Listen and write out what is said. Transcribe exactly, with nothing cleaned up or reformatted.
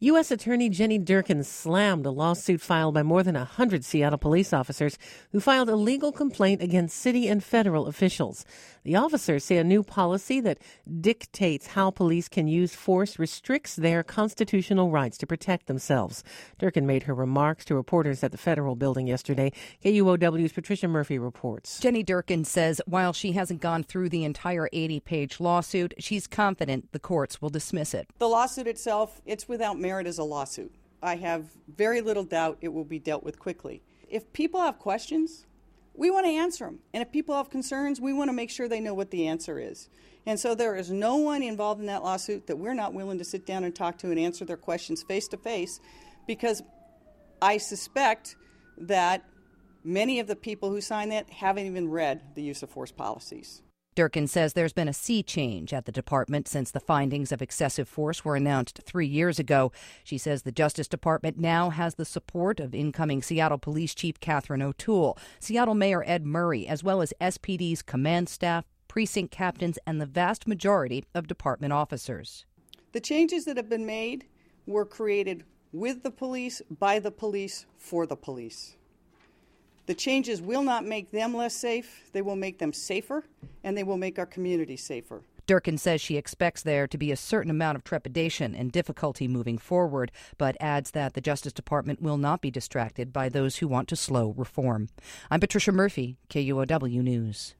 U S. Attorney Jenny Durkin slammed a lawsuit filed by more than one hundred Seattle police officers who filed a legal complaint against city and federal officials. The officers say a new policy that dictates how police can use force restricts their constitutional rights to protect themselves. Durkin made her remarks to reporters at the federal building yesterday. K U O W's Patricia Murphy reports. Jenny Durkin says while she hasn't gone through the entire eighty-page lawsuit, she's confident the courts will dismiss it. The lawsuit itself, it's without merit as a lawsuit. I have very little doubt it will be dealt with quickly. If people have questions, we want to answer them. And if people have concerns, we want to make sure they know what the answer is. And so there is no one involved in that lawsuit that we're not willing to sit down and talk to and answer their questions face to face, because I suspect that many of the people who signed that haven't even read the use of force policies. Durkin says there's been a sea change at the department since the findings of excessive force were announced three years ago. She says the Justice Department now has the support of incoming Seattle Police Chief Catherine O'Toole, Seattle Mayor Ed Murray, as well as S P D's command staff, precinct captains, and the vast majority of department officers. The changes that have been made were created with the police, by the police, for the police. The changes will not make them less safe. They will make them safer, and they will make our community safer. Durkin says she expects there to be a certain amount of trepidation and difficulty moving forward, but adds that the Justice Department will not be distracted by those who want to slow reform. I'm Patricia Murphy, K U O W News.